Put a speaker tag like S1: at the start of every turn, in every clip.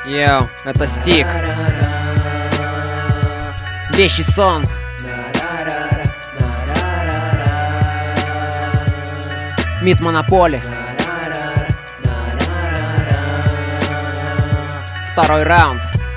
S1: Йоу, это Стик. Вещий сон. Мид Монополи. Второй раунд.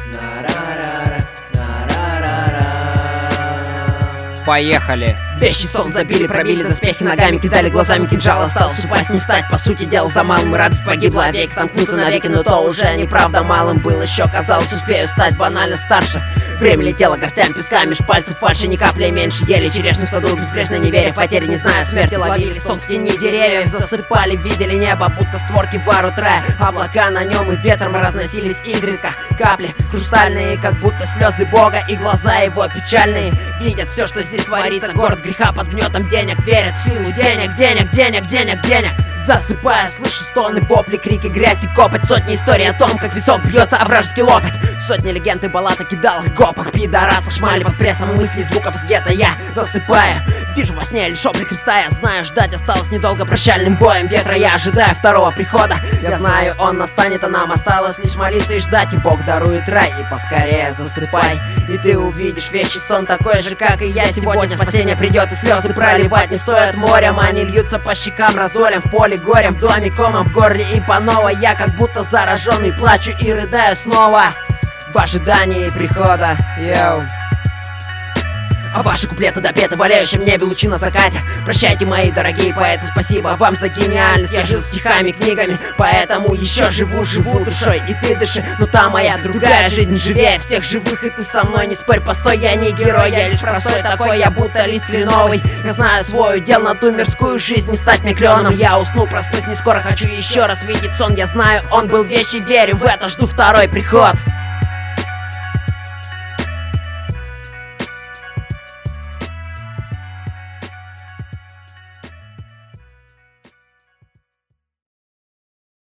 S1: Поехали.
S2: Вещий сон забили, пробили доспехи ногами, кидали глазами кинжал, осталось упасть, не встать. По сути дела за малым радость погибла, век замкнута навеки, но то уже неправда. Малым был еще, казалось, успею стать банально старше. Время летело горстями песка, меж пальцев фальши ни капли меньше. Ели черешню в саду, безбрежно не веря в потери, не зная смерти. Ловили сон в тени деревьев, засыпали, видели небо, будто створки ворот рая. Облака на нем и ветром разносились изредка. Капли хрустальные, как будто слезы Бога, и глаза его печальные видят все, что здесь творится. Город греха под гнетом денег, верят в силу денег, денег, денег, денег, денег. Засыпая, слышу стоны, вопли, крики, грязь и копоть. Сотни историй о том, как висок бьется о вражеский локоть. Сотни легенд и баллад о кидалах, гопах, пидорасах, шмали под прессом мыслей, звуков из гетто. Я засыпаю, вижу во сне лишь облик Христа. Я знаю, ждать осталось недолго, прощальным боем ветра. Я ожидаю второго прихода. Я знаю, он настанет, а нам осталось лишь молиться и ждать. И Бог дарует рай, и поскорее засыпай. И ты увидишь вещий сон такой же, как и я. Сегодня спасение придет, и слезы проливать не стоит морем. Они льются по щекам раздолем, в поле горем, в доме комом, в горле и по новой. Я как будто зараженный, плачу и рыдаю снова в ожидании прихода. Йоу. А ваши куплеты допеты, валяющие в небе лучи на закате. Прощайте, мои дорогие поэты, спасибо вам за гениальность. Я жил стихами, книгами, поэтому еще живу душой. И ты дыши, но та моя другая жизнь живее всех живых. И ты со мной, не спорь, постой, я не герой, я лишь простой такой, я будто лист кленовый. Я знаю свой удел на ту мирскую жизнь, не стать мне кленом. Я усну, проснуть не скоро, хочу еще раз видеть сон. Я знаю, он был вещий, верю в это, жду второй приход.